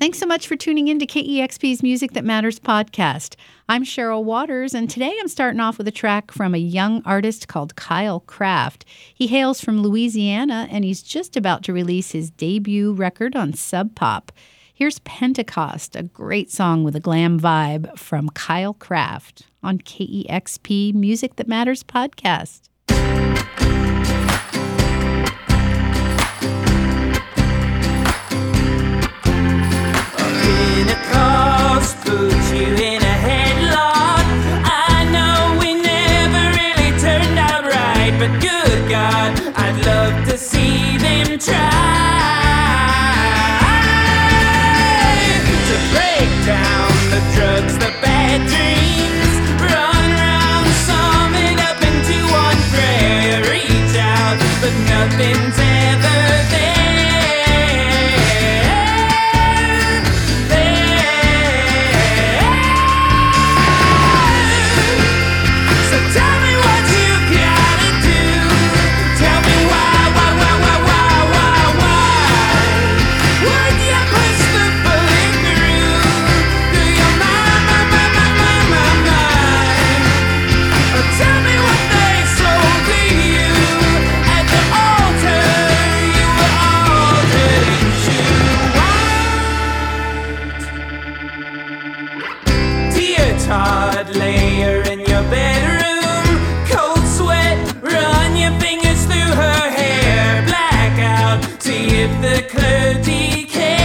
Thanks so much for tuning in to KEXP's Music That Matters podcast. I'm Cheryl Waters, and today I'm starting off with a track from a young artist called Kyle Craft. He hails from Louisiana, and he's just about to release his debut record on Sub Pop. Here's Pentecost, a great song with a glam vibe from Kyle Craft on KEXP Music That Matters podcast. Pentecost put you in a headlock. I know we never really turned out right, but good God, I'd love to see them try to break down the drugs, the bad dreams, run around, sum it up into one prayer, reach out, but nothing's ever there. Layer in your bedroom, cold sweat, run your fingers through her hair, blackout, see if the clergy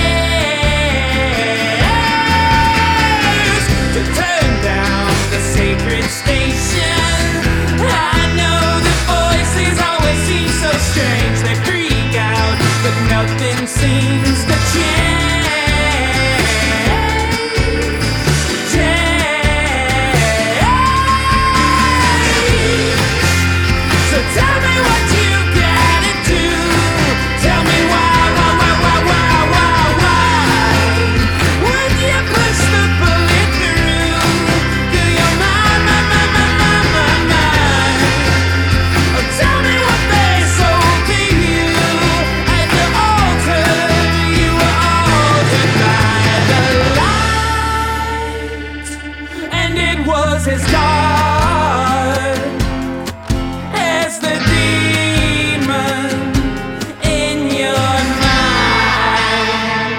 cares to turn down the sacred station. I know the voices always seem so strange, they freak out, but nothing seems to change. As dark as the demon in your mind.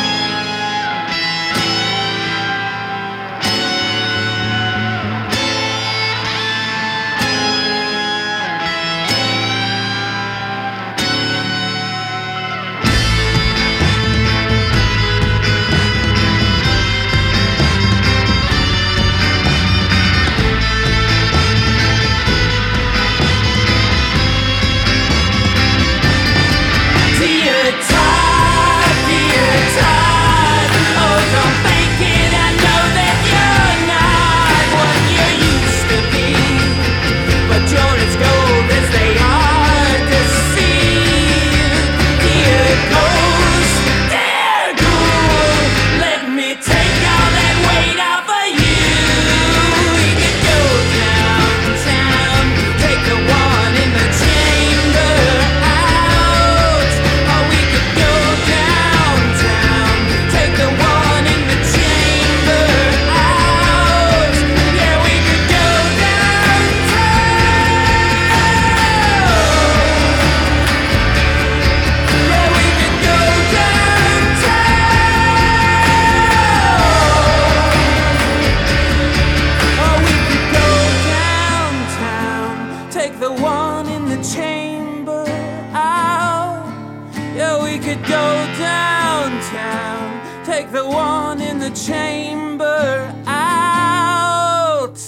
Take the one in the chamber out.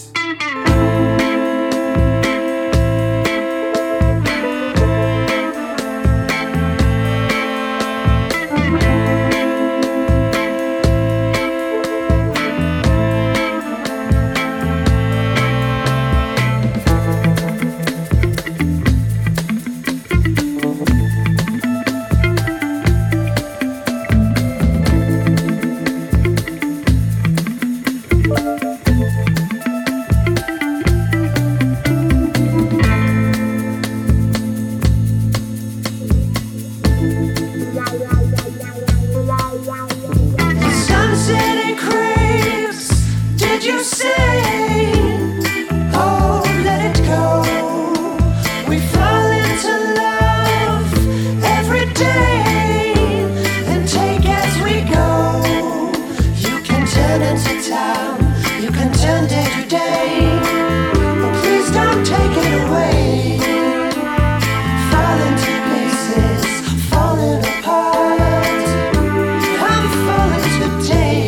city craves. Did you say? Oh, let it go. We fall into love every day and take as we go. You can turn into town, you can turn day to day, but please don't take it away. Fall into pieces, falling apart. I'm falling today.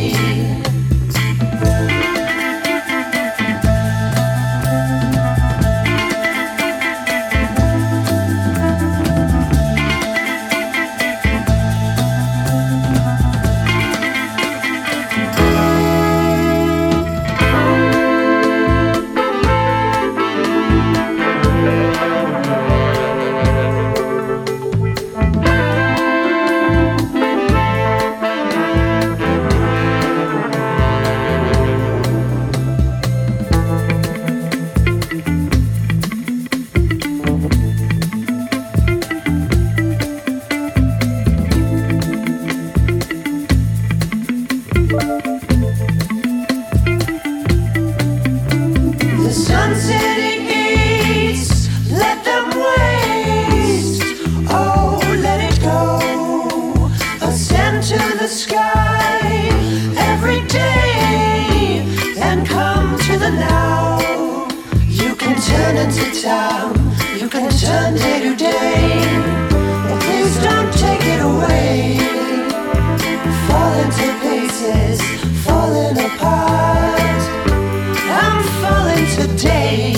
The sun setting eats, let them waste. Oh, let it go. Ascend to the sky every day and come to the now. You can turn into town, you can turn day to day, but please don't take it away. Fall into pieces, falling apart. I'm falling today.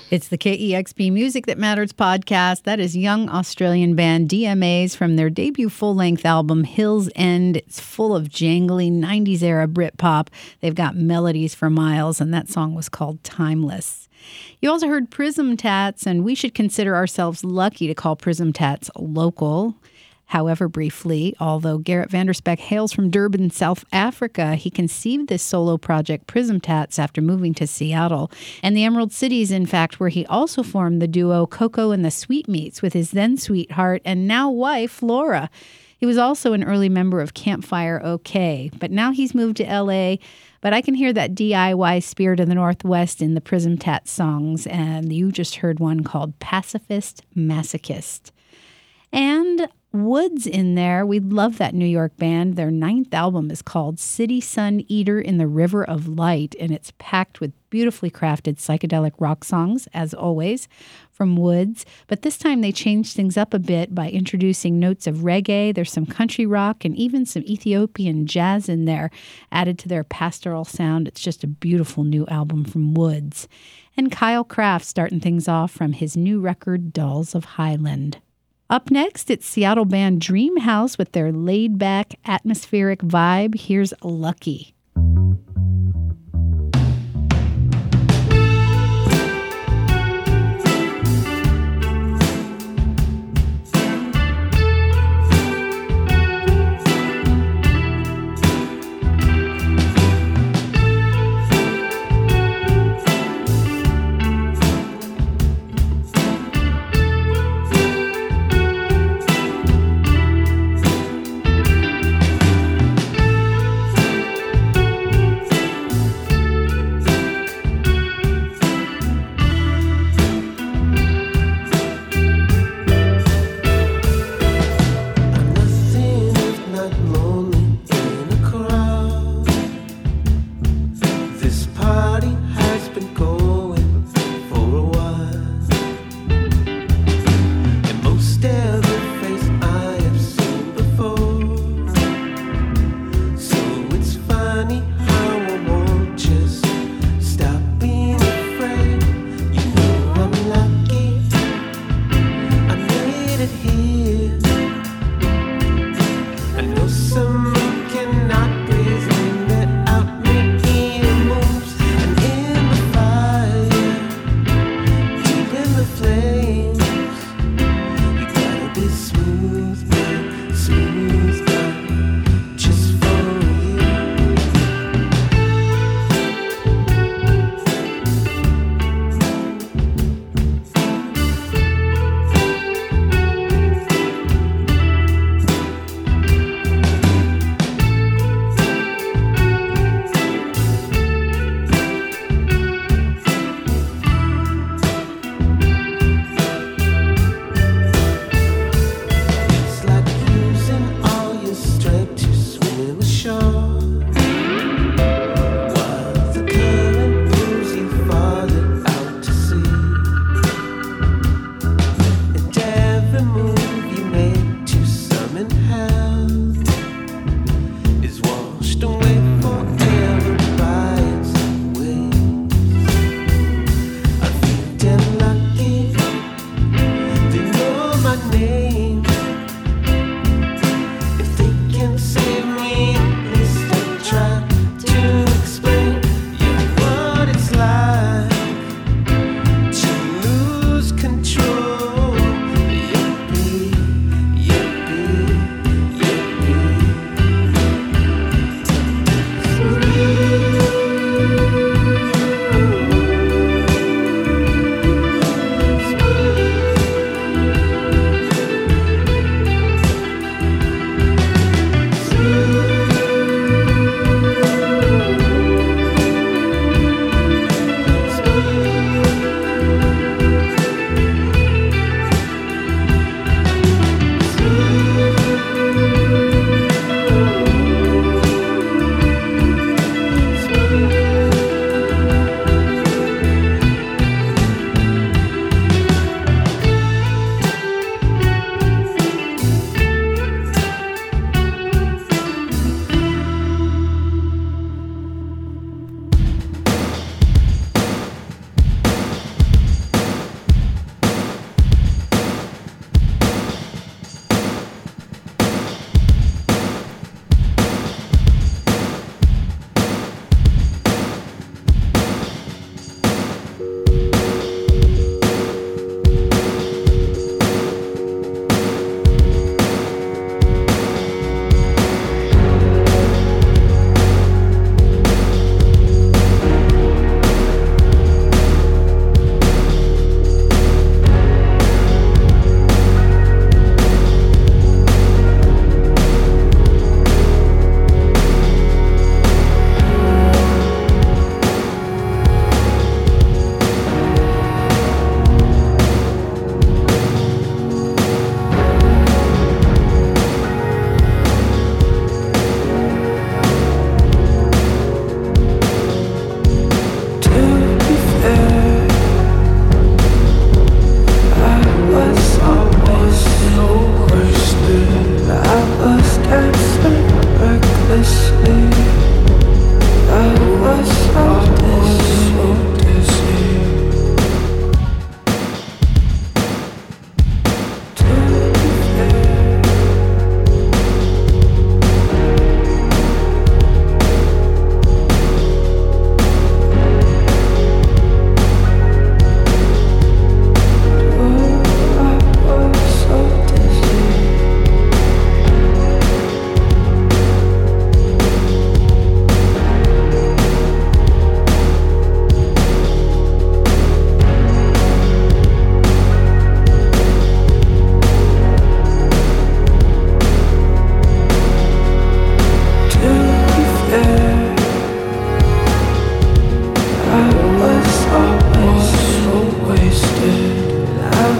It's the KEXP Music That Matters podcast. That is young Australian band DMAs from their debut full-length album, Hills End. It's full of jangly 90s-era Britpop. They've got melodies for miles, and that song was called Timeless. You also heard Prism Tats, and we should consider ourselves lucky to call Prism Tats local. However, briefly, although Gerrit van der Spek hails from Durban, South Africa, he conceived this solo project, Prism Tats, after moving to Seattle. And the Emerald Cities, in fact, where he also formed the duo Coco and the Sweetmeats with his then sweetheart and now wife, Laura. He was also an early member of Campfire OK, but now he's moved to L.A., but I can hear that DIY spirit of the Northwest in the Prism Tats songs, and you just heard one called Pacifist Masochist. And Woods in there. We love that New York band. Their 9th album is called City Sun Eater in the River of Light, and it's packed with beautifully crafted psychedelic rock songs, as always, from Woods. But this time they changed things up a bit by introducing notes of reggae. There's some country rock and even some Ethiopian jazz in there, added to their pastoral sound. It's just a beautiful new album from Woods. And Kyle Craft starting things off from his new record, Dolls of Highland. Up next, it's Seattle band Dreamhouse with their laid-back, atmospheric vibe. Here's Lucky.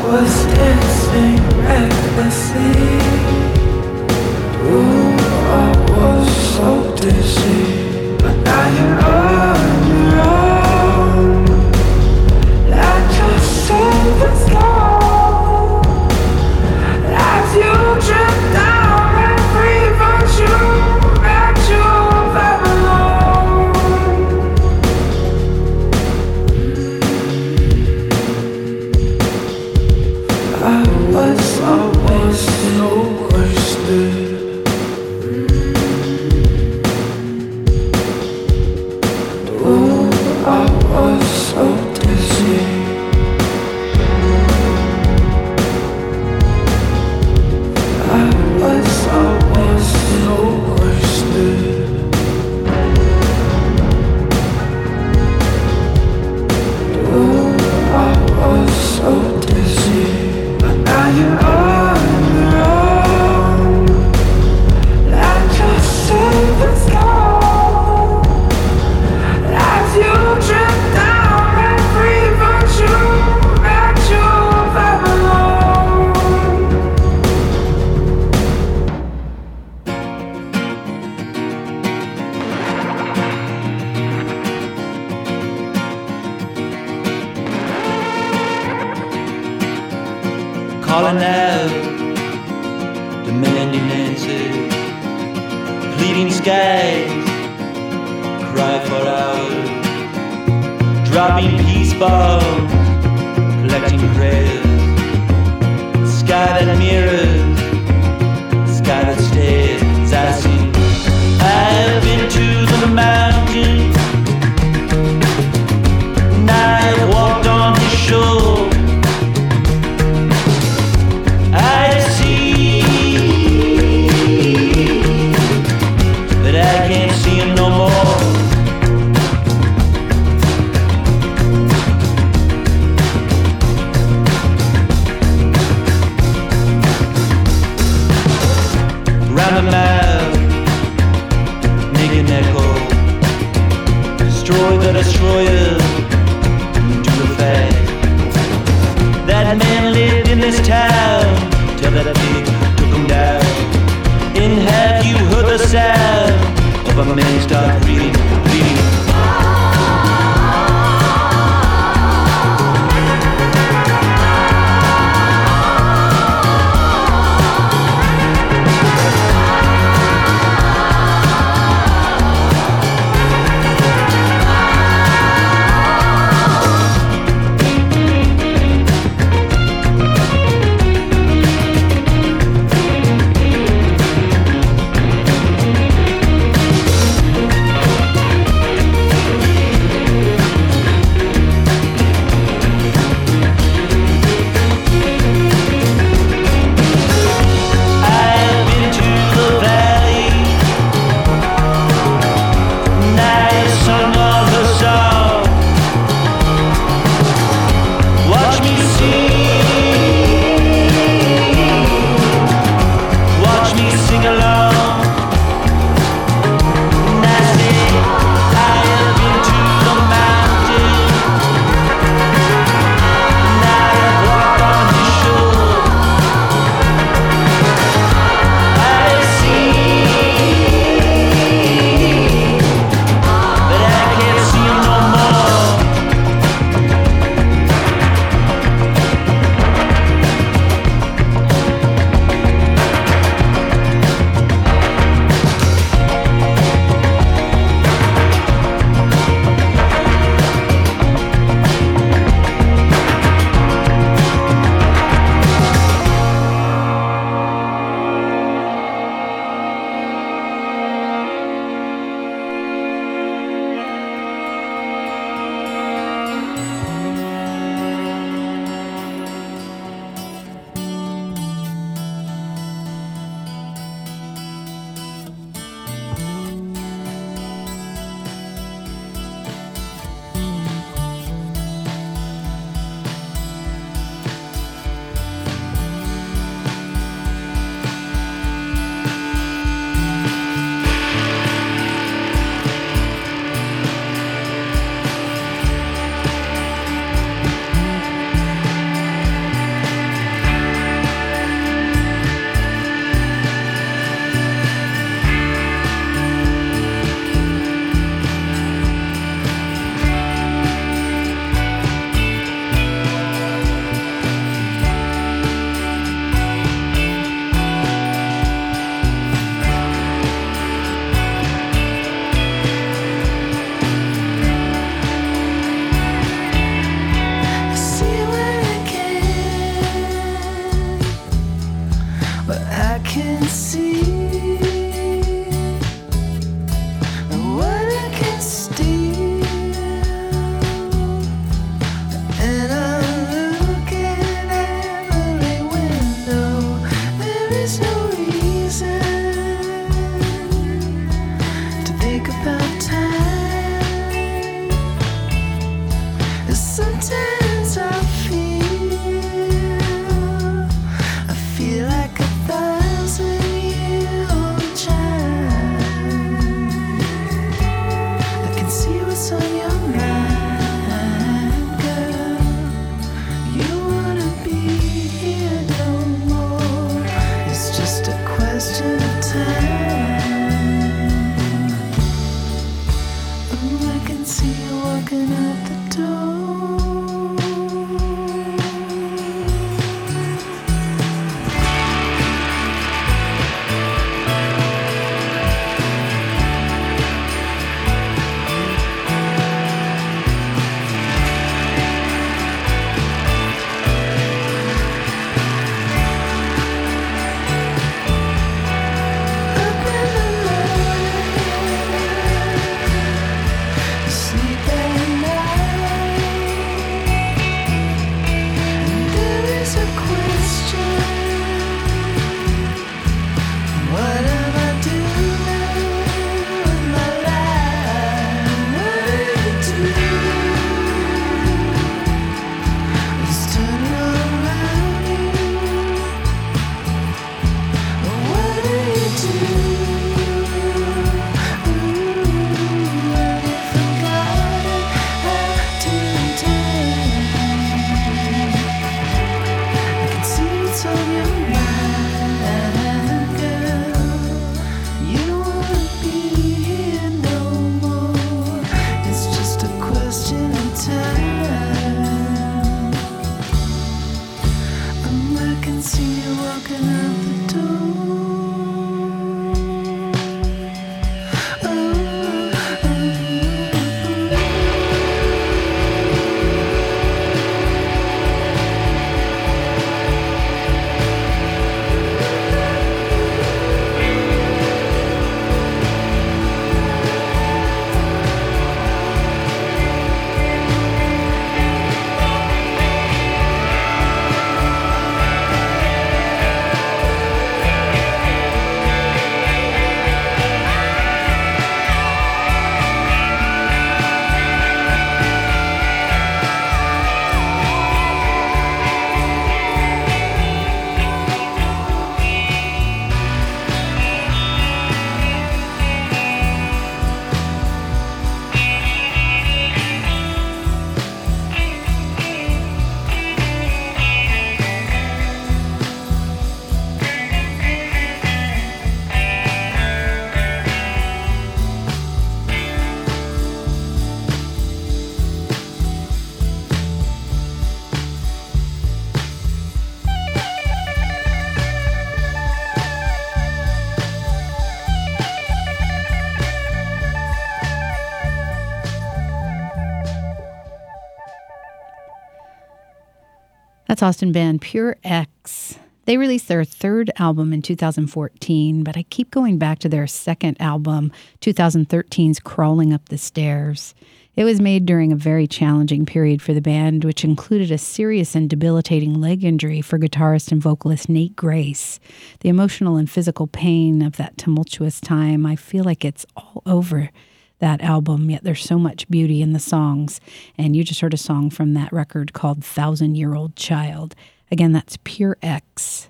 was dancing recklessly. Ooh, I was so dizzy. But now you're on your own, like a silver sky. As you drift down every virtue that you've ever known. I was always so wasted. Ooh, I was so dizzy. I was always so wasted. Ooh, I was so dizzy. But now you're on your own, like a silver sky. As you drift down every virtue that you've ever known. Calling out, demanding answers, pleading skies, cry for hours, dropping peace bombs, collecting prayers, sky that mirrors, sky that stares. I see, I've been to the mountains, and I've walked on the shore. I see, but I can't see him no more. Round the mile, make an echo, destroy the destroyer, do the fast. That man lived in this town till that pig took him down. And have you heard the sound of a man start breathing, bleeding? what's on your mind, girl. You don't wanna be here no more. It's just a question of time. I can see you walking out the door. That's Austin band Pure X. They released their third album in 2014, but I keep going back to their second album, 2013's Crawling Up the Stairs. It was made during a very challenging period for the band, which included a serious and debilitating leg injury for guitarist and vocalist Nate Grace. The emotional and physical pain of that tumultuous time, I feel like it's all over that album, yet there's so much beauty in the songs. And you just heard a song from that record called 1,000-Year-Old Child. Again, that's Pure X.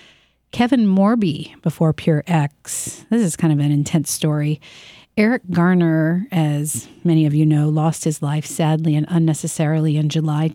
Kevin Morby before Pure X. This is kind of an intense story. Eric Garner, as many of you know, lost his life sadly and unnecessarily in July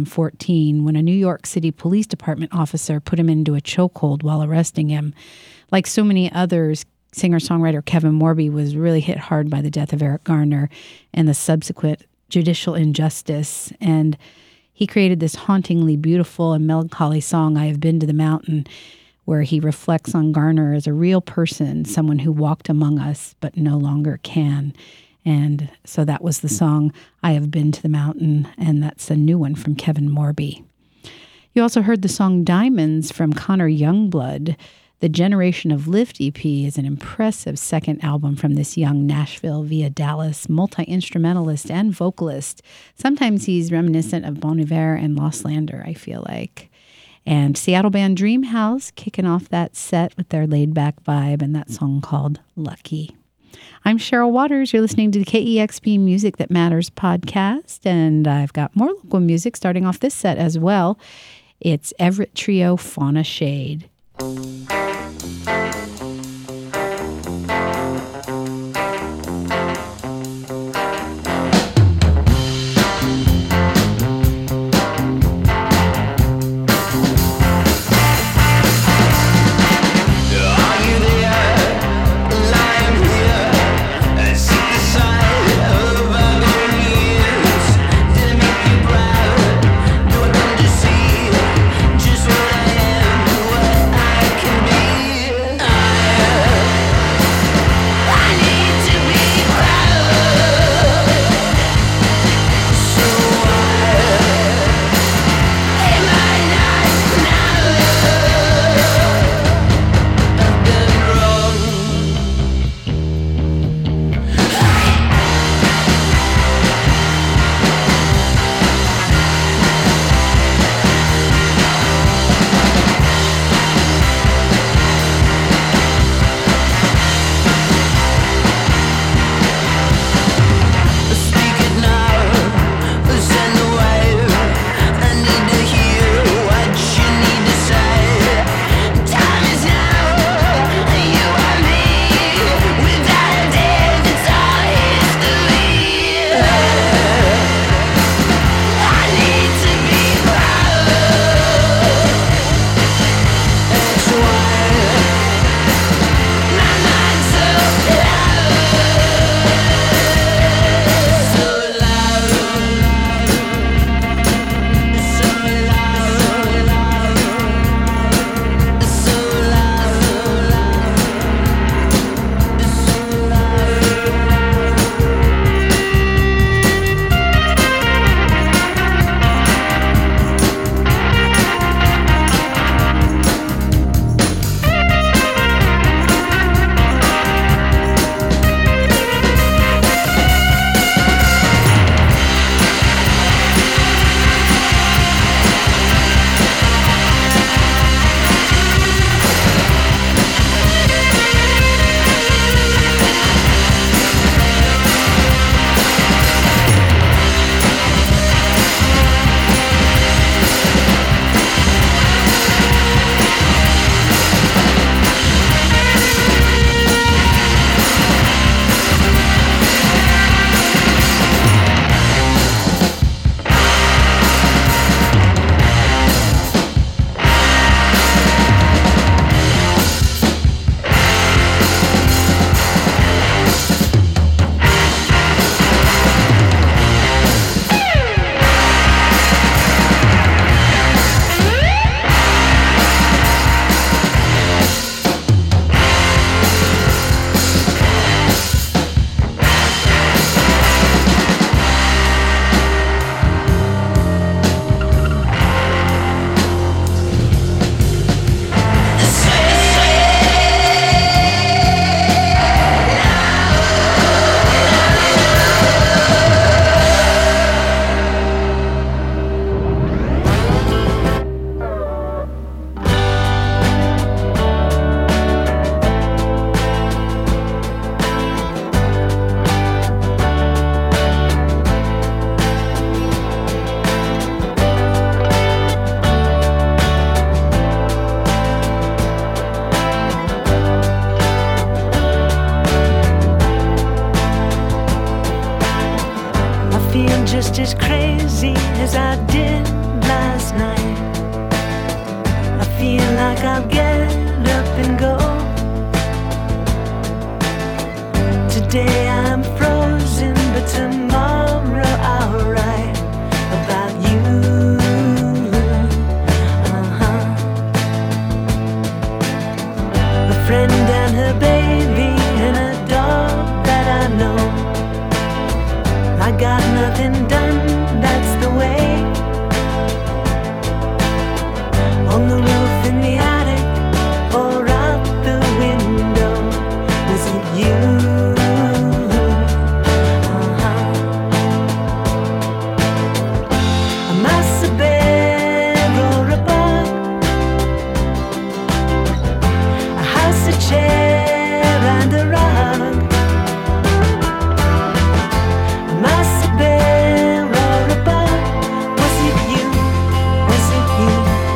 2014 when a New York City Police Department officer put him into a chokehold while arresting him. Like so many others, singer-songwriter Kevin Morby was really hit hard by the death of Eric Garner and the subsequent judicial injustice. And he created this hauntingly beautiful and melancholy song, I Have Been to the Mountain, where he reflects on Garner as a real person, someone who walked among us but no longer can. And so that was the song, I Have Been to the Mountain, and that's a new one from Kevin Morby. You also heard the song Diamonds from Connor Youngblood. The Generation of Lift EP is an impressive second album from this young Nashville via Dallas multi-instrumentalist and vocalist. Sometimes he's reminiscent of Bon Iver and Lost Lander, I feel like. And Seattle band Dreamhouse kicking off that set with their laid-back vibe and that song called Lucky. I'm Cheryl Waters. You're listening to the KEXP Music That Matters podcast, and I've got more local music starting off this set as well. It's Everett Trio Fauna Shade. Just what I am, what I can like I'll get up and go. Today I'm frozen, but tomorrow I'll write about you. A friend and her baby and a dog that I know. I got nothing done, that's the way. On the roof, in the attic, or out the window. Was it you? A mouse, a bear, or a bug? A house, a chair, and a rug. A mouse, a bear, or a bug? Was it you? Was it you?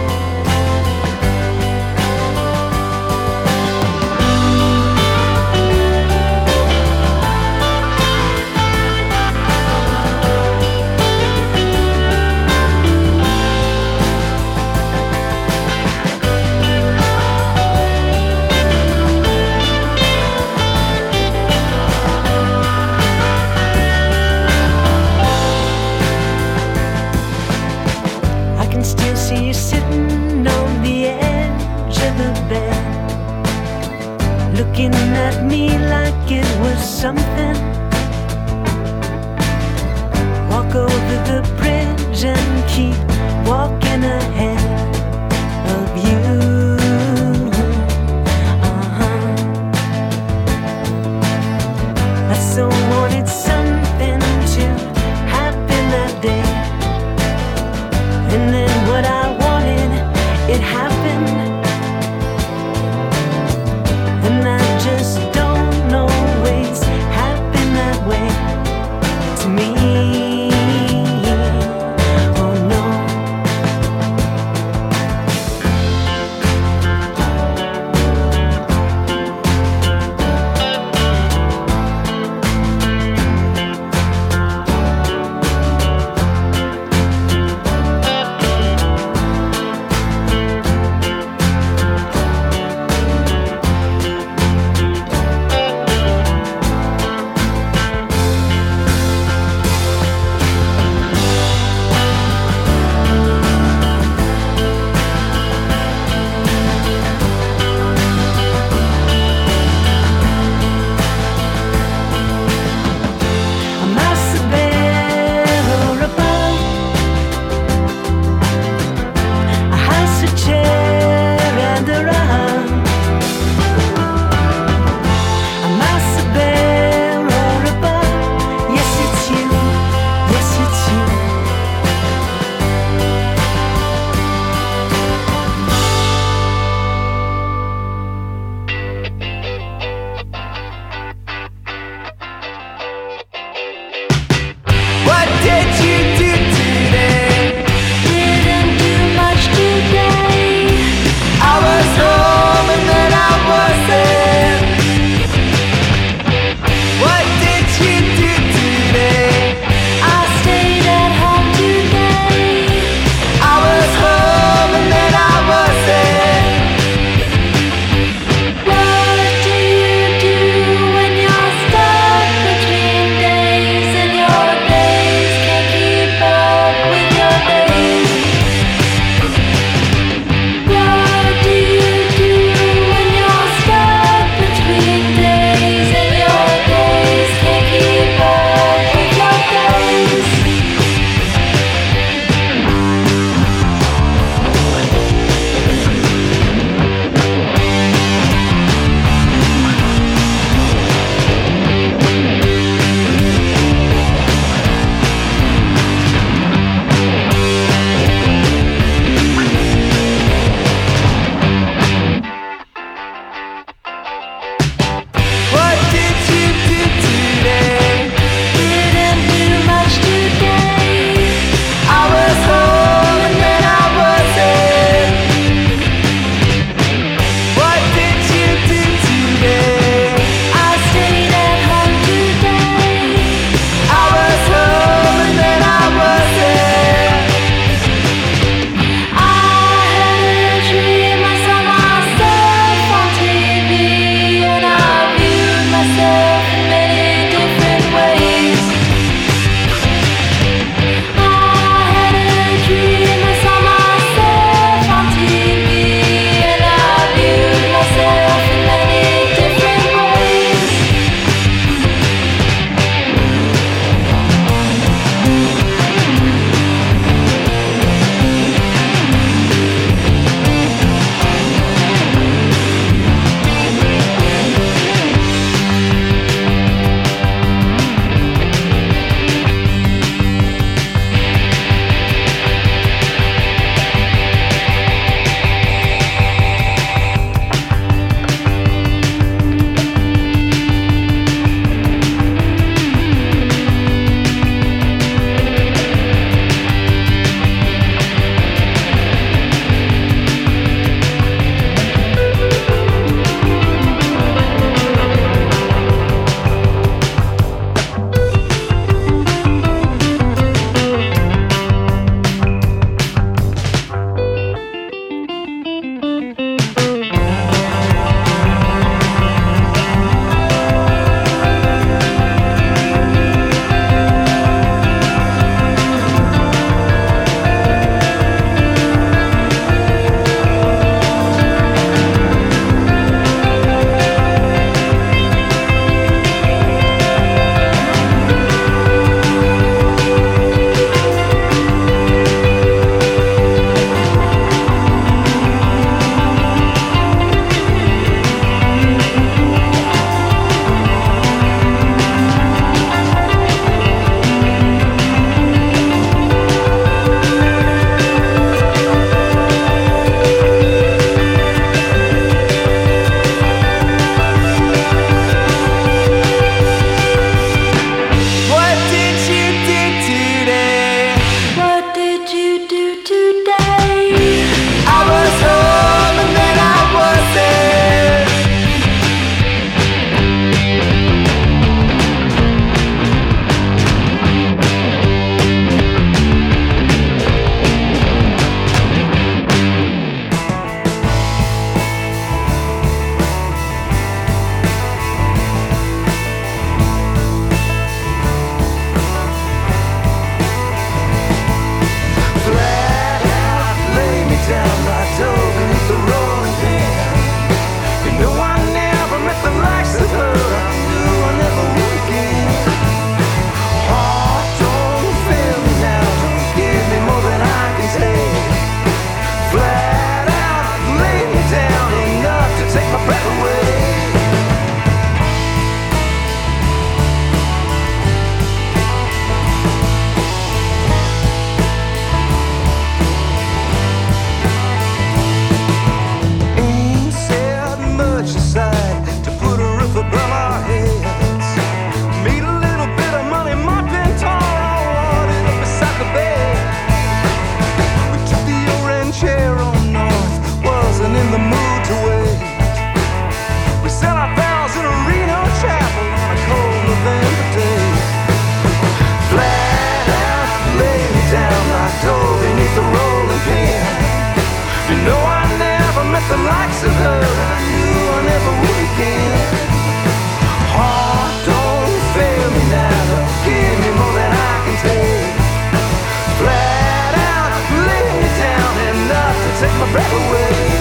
I can still see you sitting on the edge of the bed, looking at me like it was something. Walk over the bridge and keep walking ahead of you. I so wanted something to happen that day. And then what I wanted, it happened. And I just don't always happen my breath away.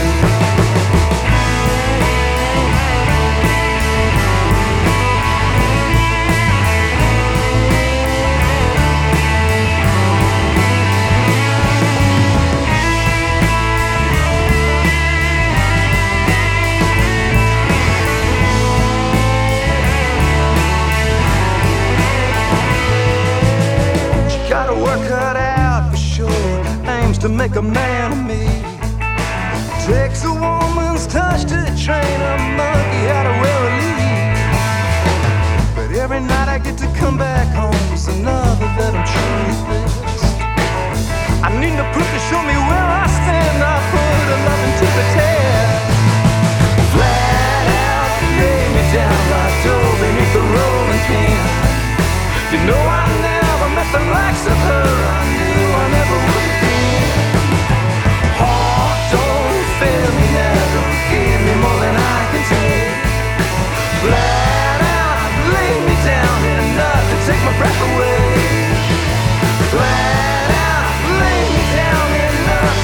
Got her work cut out for sure, aims to make a man of me. Takes a woman's touch to train a monkey how to wear a lead. But every night I get to come back home, it's another that I'm truly blessed. I need a proof to show me where I stand, I put a loving to the test. Flat out, lay me down like dough beneath the rolling pin. You know I never met the likes of her, I knew I never would be. Heart don't fail me now, don't give me more than I can take. Flat out, lay me down enough to take my breath away. Flat out, lay me down enough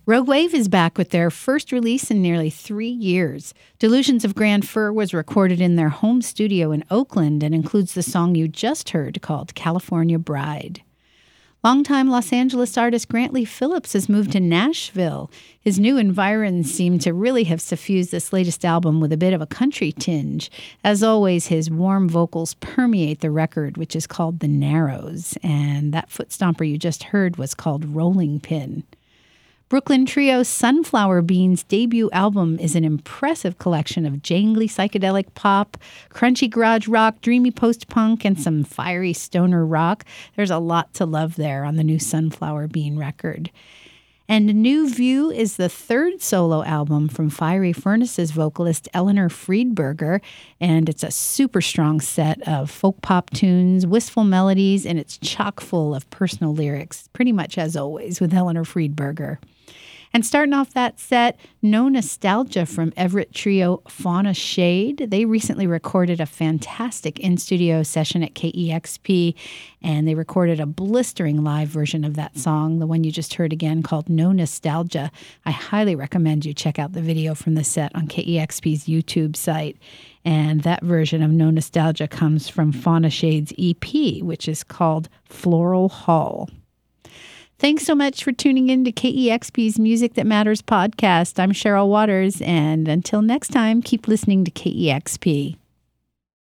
Rogue Wave is back with their first release in nearly 3 years. Delusions of Grand Fur was recorded in their home studio in Oakland and includes the song you just heard called California Bride. Longtime Los Angeles artist Grantley Phillips has moved to Nashville. His new environs seem to really have suffused this latest album with a bit of a country tinge. As always, his warm vocals permeate the record, which is called The Narrows, and that foot stomper you just heard was called Rolling Pin. Brooklyn trio Sunflower Beans' debut album is an impressive collection of jangly psychedelic pop, crunchy garage rock, dreamy post-punk, and some fiery stoner rock. There's a lot to love there on the new Sunflower Bean record. And New View is the third solo album from Fiery Furnace's vocalist Eleanor Friedberger, and it's a super strong set of folk pop tunes, wistful melodies, and it's chock full of personal lyrics, pretty much as always with Eleanor Friedberger. And starting off that set, No Nostalgia from Everett trio Fauna Shade. They recently recorded a fantastic in-studio session at KEXP, and they recorded a blistering live version of that song, the one you just heard again, called No Nostalgia. I highly recommend you check out the video from the set on KEXP's YouTube site. And that version of No Nostalgia comes from Fauna Shade's EP, which is called Floral Hall. Thanks so much for tuning in to KEXP's Music That Matters podcast. I'm Cheryl Waters, and until next time, keep listening to KEXP.